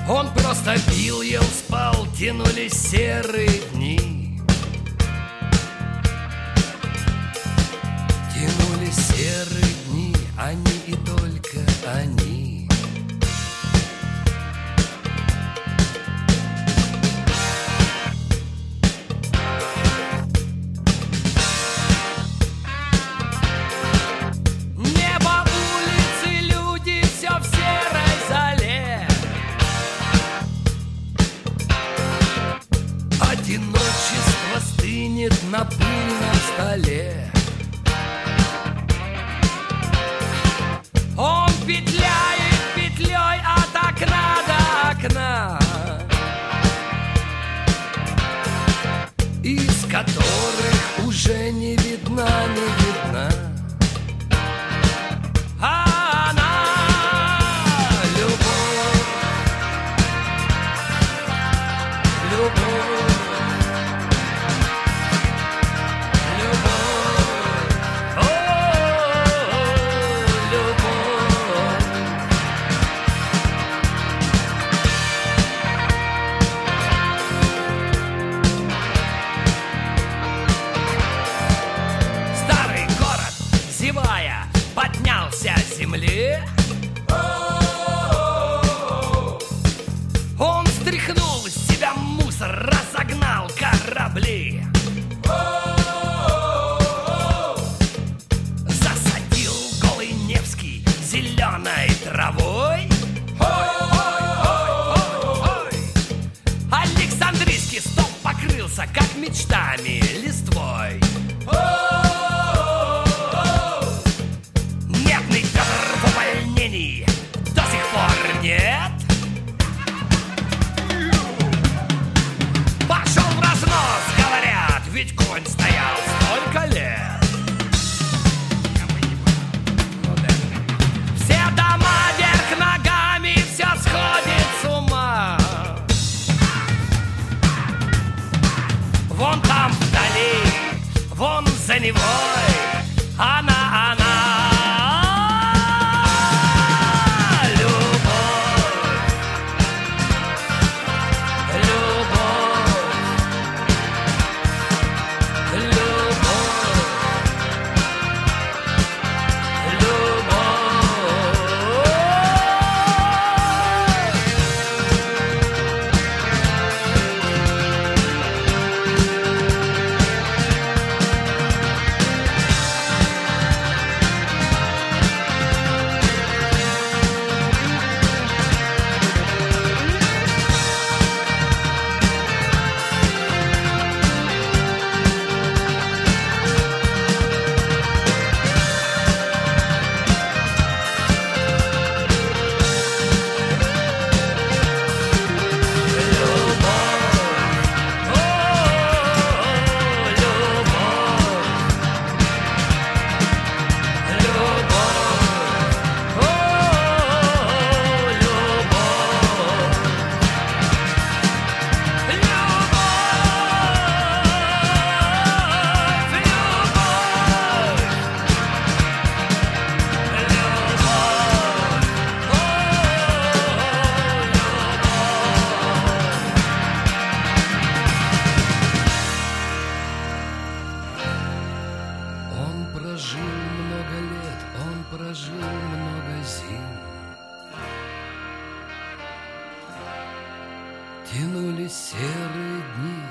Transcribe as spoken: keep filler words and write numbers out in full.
Он просто пил, ел, спал, тянулись серые дни. Тянулись серые дни, они и только они. Небо, улицы, люди, все в серой зале. Одиночество стынет на пыльном столе. Он петляет петлей от окна до окна, из которых уже не видна, не видна. А она любовь, любовь. Поднялся с земли. Он стряхнул с себя мусор, разогнал корабли. Засадил голый Невский зеленой травой. Александрийский стол покрылся, как мечтами, листвой. До сих пор нет. Пошел в разнос, говорят, ведь конь стоял столько лет. Все дома вверх ногами, все сходит с ума. Вон там вдали, вон за Невой, она, она. Тянулись серые дни,